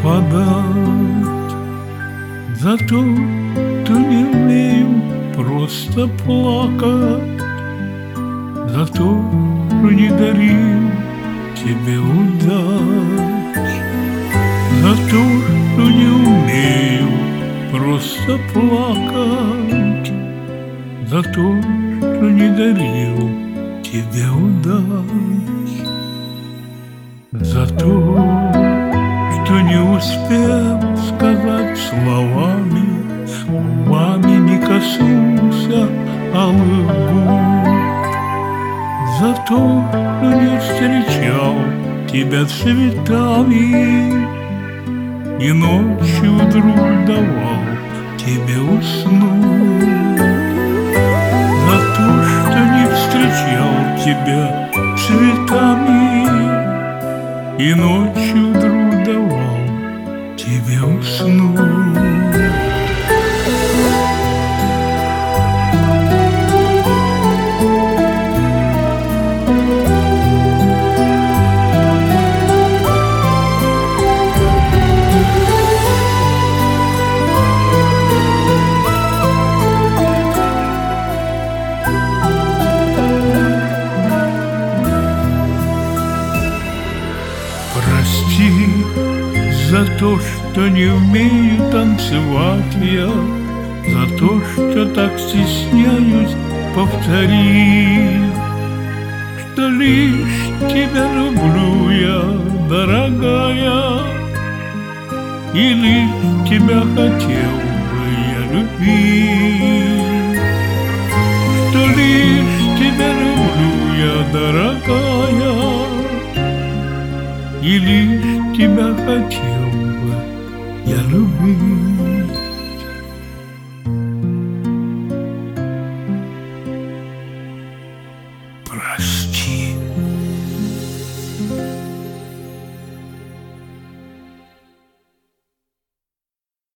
подать. За то, что не умею просто плакать, за то, что не дарил тебе удач, за то, что не умею просто плакать, за то, что не дарил тебе удач, за то, что не успел сказать словами, губами не коснулся алых губ, за то, что не встречал тебя цветами и ночью вдруг давал тебе уснуть, за то, что не встречал тебя цветами и ночью вдруг давал тебе уснуть. Прости за то, что не умею танцевать я, за то, что так стесняюсь повторить, что лишь тебя люблю я, дорогая, и лишь тебя хотел бы я любить, что лишь тебя люблю я, дорогая, и лишь